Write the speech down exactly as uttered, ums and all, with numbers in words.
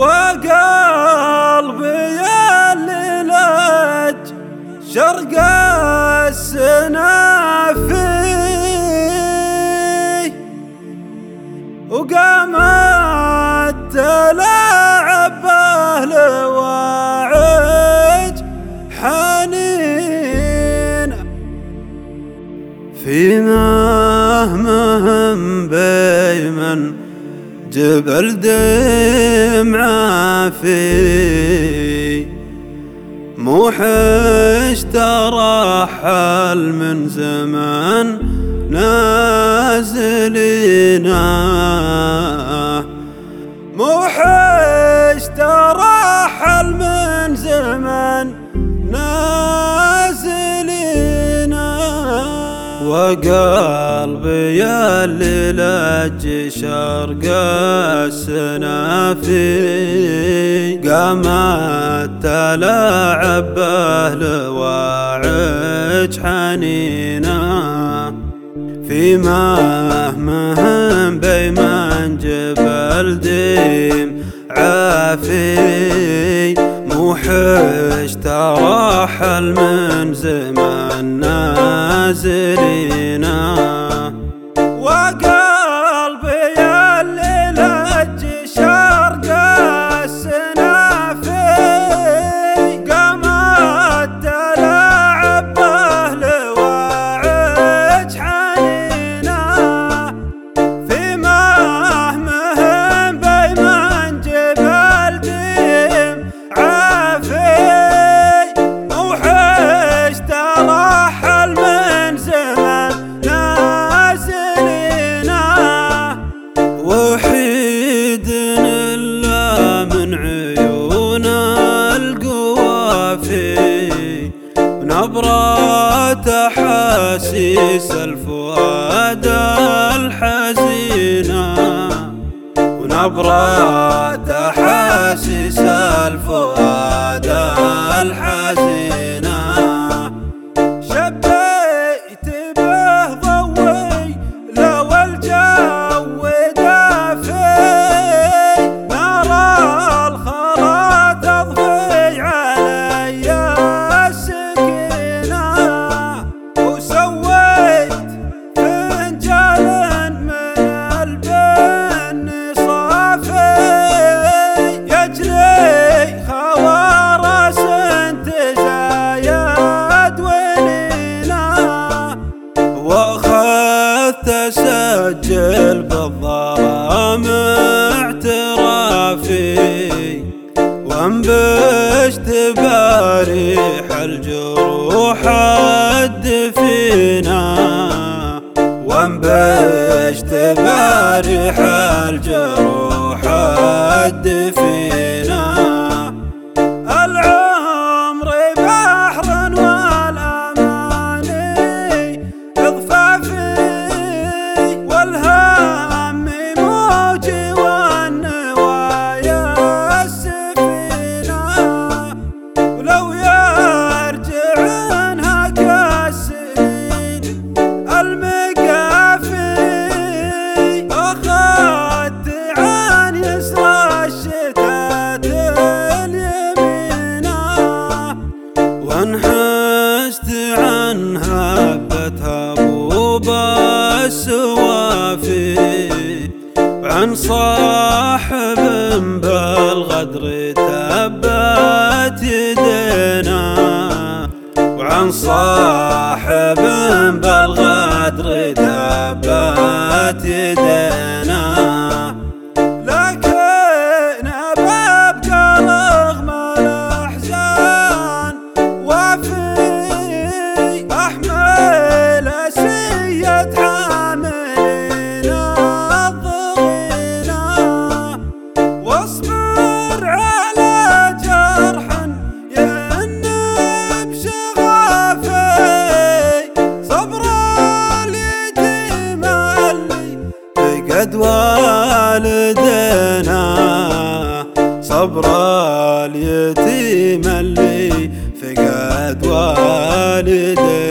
وقلبي اللي لج شرق السنافي وقامت تلاعب أهل واعج حنين في مهمهم بيمن جبل دمعة في موحش ترحل من زمان نازلينا موحش ترحل من زمان نازلينا وقلبي اللي لج شرق السنافي قامت تلاعب أهل واعج حنينا في مهمهم بيمن جبل ديم عافي موحش ترحل من زمان نازلينا وقلبي اللي لج شرق السنافي قامت تلاعب أهل واعج حنينا في مهمهم بيمن جبل ديم عافي موحش ترحل من زمان نازلينا وحيد إلا من عيون القوافي ونبرة أحاسيس الفؤاد الحزينة ونبرة أحاسيس الفؤاد الحزينة شبيت به ضوي لو الجو دافي نار الخلا تضفي علي السكينة وسويت فنجال من البن صافي يجري خوارس تزايد ونينا واخذت اسجل بالظلام اعترافي وانبشت باريح الجروح الدفينة وانبشت باريح الجروح الدفينة العمر بحر والأماني إضفافي والهم موجي والنوايا السفينة ولو يرجع عنها كالسنين المقافي أخذت عن يسرى الشتات اليمينة وانحست عن هبتها بوب السوافي وعن صاحب بالغدر تبت يدينا وعن صاحب بالغدر تبت يدينا لكن ببقى رغم الأحزان وفي أحمل أسية حاملين الضغينة واصبر على جرح ينب شغافي صبر اليتيم اللي فقد والدينا صبر اليتيم اللي فقد والدينا